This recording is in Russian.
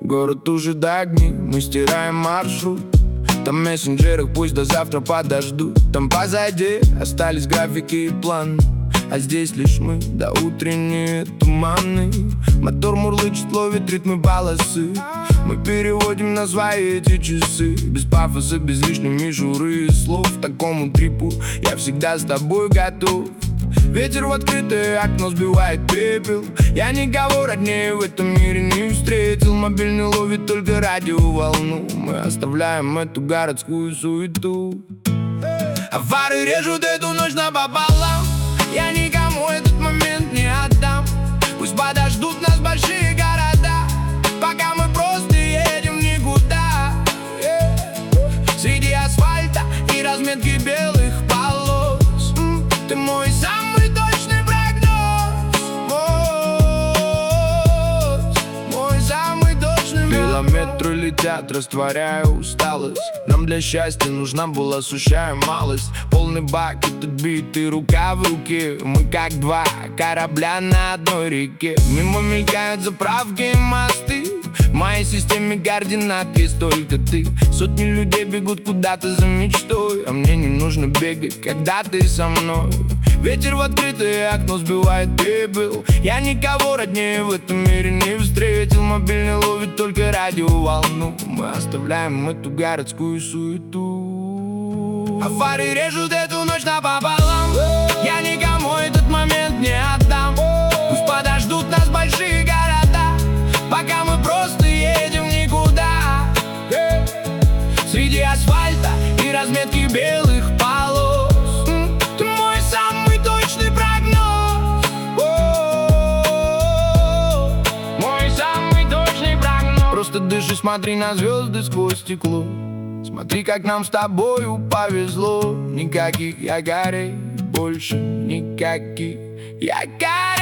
Город уже до огней, мы стираем маршрут. Там в мессенджерах пусть до завтра подождут. Там позади остались графики и планы, а здесь лишь мы, да утренние туманы. Мотор мурлычет, ловит ритмы полосы. Мы переводим на свои эти часы. Без пафоса, без лишней мишуры и слов. К такому трипу я всегда с тобой готов. Ветер в открытое окно сбивает пепел. Я никого роднее в этом мире не встретил. Мобильный ловит только радиоволну. Мы оставляем эту городскую суету. Фары режут эту ночь напополам. Я никому этот момент не отдам. Пусть подождут нас большие города, пока мы просто едем никуда. Среди асфальта и разметки белых полос. Ты мой самый точный прогноз. Мой самый точный прогноз. Километры летят, растворяя усталость. Нам для счастья нужна была сущая малость. Полный бак, этот бит и рука в руке. Мы как два корабля на одной реке. Мимо мелькают заправки и мосты. В моей системе координат есть только ты. Сотни людей бегут куда-то за мечтой, а мне не нужно бегать, когда ты со мной. Ветер в открытое окно сбивает пепел. Я никого роднее в этом мире не встретил. Мобильный ловит только радиоволну. Мы оставляем эту городскую суету. Фары режут эту ночь напополам. Я никому этот момент не отдам. Пусть подождут нас большие города, пока мы просто едем никуда. Среди асфальта и разметки белых полос. Ты мой самый точный прогноз. Мой самый точный прогноз. Просто дыши, смотри на звезды сквозь стекло. Смотри, как нам с тобою повезло. Никаких якорей, больше никаких якорей.